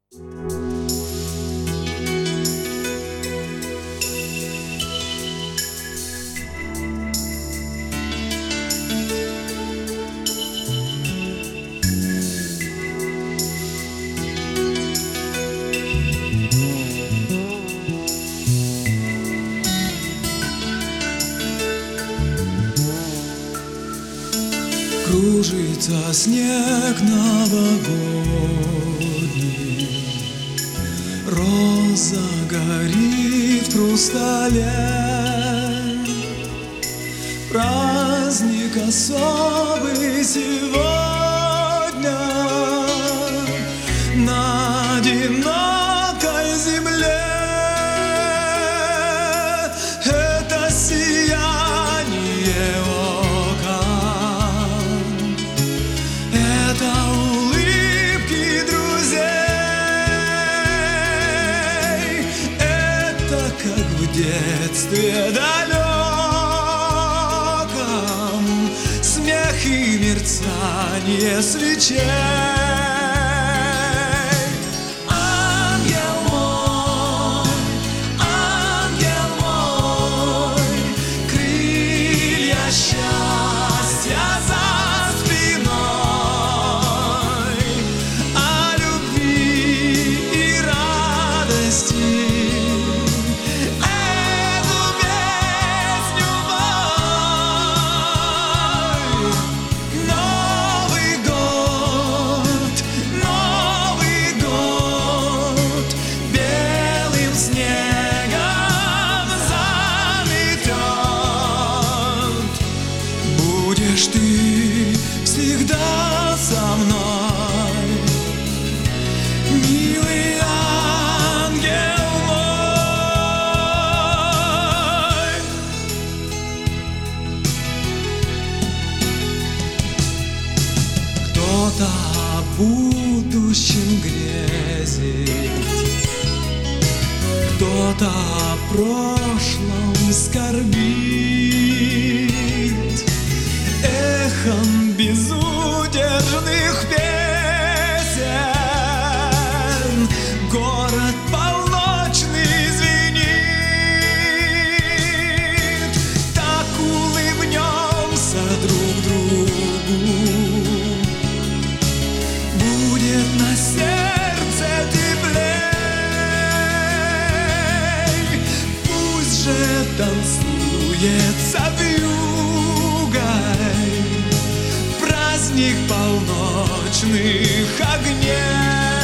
Кружится снег новогодний, роза горит в хрустале. Праздник особый сегодня на одинокой земле. Это сияние окон, это улыбки друзей, это как в детстве далеком, смех и мерцание свечей. Счастья за спиной, о любви и радости эту песню пой. Новый год белым снегом заметет. Будешь ты всегда со мной, милый ангел мой. Кто-то о будущем грезит, кто-то о прошлом скорбит. Эхом безудержных песен город полночный звенит. Так улыбнемся друг другу, будет на сердце теплей. Пусть же танцуется вьюгой праздник полночных огней.